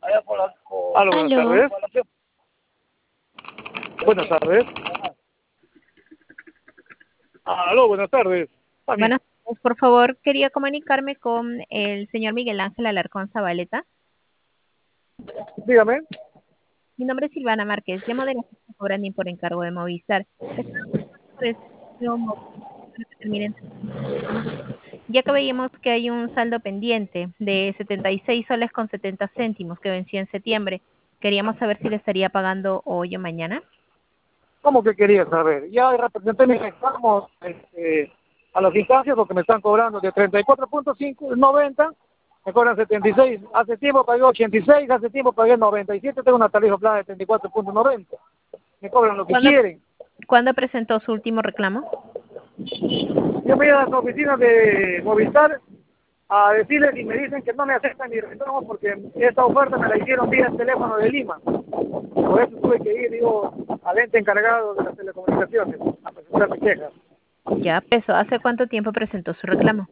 Aló, buenas Aló. tardes. Buenas tardes. Aló, buenas tardes. También. Buenas tardes. Por favor, quería comunicarme con el señor Miguel Ángel Alarcón Zabaleta. Dígame. Mi nombre es Silvana Márquez. Llamo de la agencia Cobrandín por encargo de Movistar. Estamos por el servicio Movistar para que termine. Ya que veíamos que hay un saldo pendiente de 76 soles con 70 céntimos que venció en septiembre, queríamos saber si le estaría pagando hoy o mañana. ¿Cómo que quería saber? Ya representé mis reclamos a las instancias porque me están cobrando de 34.590, me cobran 76. Hace tiempo pagué 86, hace tiempo pagué 97, tengo una tarifa plana de 34.90. Me cobran lo que ¿Cuándo, quieren. ¿Cuándo presentó su último reclamo? Yo me voy a las oficinas de Movistar a decirles y me dicen que no me aceptan mi reclamo porque esta oferta me la hicieron vía teléfono de Lima. Por eso tuve que ir, digo, al ente encargado de las telecomunicaciones a presentar mi queja. Ya, eso. ¿Hace cuánto tiempo presentó su reclamo?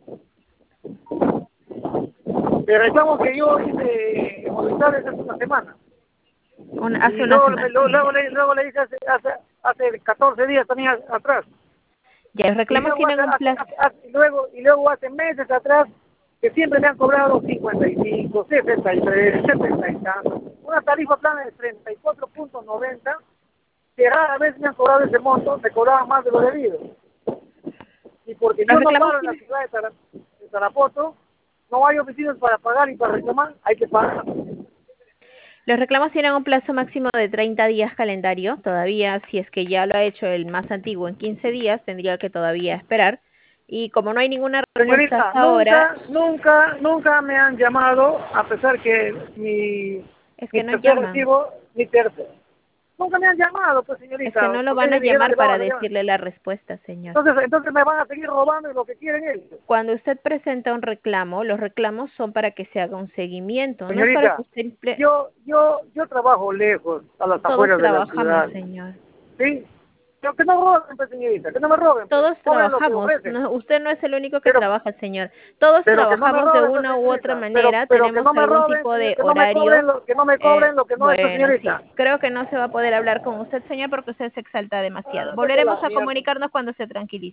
El reclamo que yo hice en Movistar es hace una semana. Hace Y una luego, semana. luego le hice hace 14 días también atrás. Ya, los Y reclamos luego tienen un plazo. luego hace meses atrás que siempre me han cobrado 55, 63, 70 y tanto. Una tarifa plana de 34.90, que rara vez me han cobrado ese monto, me cobraban más de lo debido. Y porque Los yo no reclamos paro en la tienen, ciudad de Tarapoto, no hay oficinas para pagar y para reclamar, hay que pagar. los reclamos tienen un plazo máximo de 30 días calendario. Todavía, si es que ya lo ha hecho el más antiguo en 15 días, tendría que todavía esperar. Y como no hay ninguna respuesta Señorita, hasta ahora, nunca me han llamado, a pesar que es mi que no tercer llaman. recibo, nunca me han llamado, pues Es que señorita, no lo porque van a ellos dijeron llamar que para vamos a llamar. decirle la respuesta, señor. Entonces me van a seguir robando lo que quieren ellos. Cuando usted presenta un reclamo, los reclamos son para que se haga un seguimiento, no es para que Señorita, usted yo trabajo lejos, a las todos afueras de la trabajamos, ciudad, señor. ¿sí? Pero que no roben, pues señorita, que no me roben, pues, Todos cobren lo que trabajamos. ofrecen. Usted no es el único que Pero trabaja, señor. Todos pero que no me trabajamos de roben, pues, una u otra señorita, manera. pero que Tenemos no me algún roben, tipo señor, de que no me cobren horario. que no me cobren lo que no es, pues, Bueno, señorita. sí. Creo que no se va a poder hablar con usted, señor, porque usted se exalta demasiado. Ándate a Volveremos la a mierda. comunicarnos cuando se tranquilice.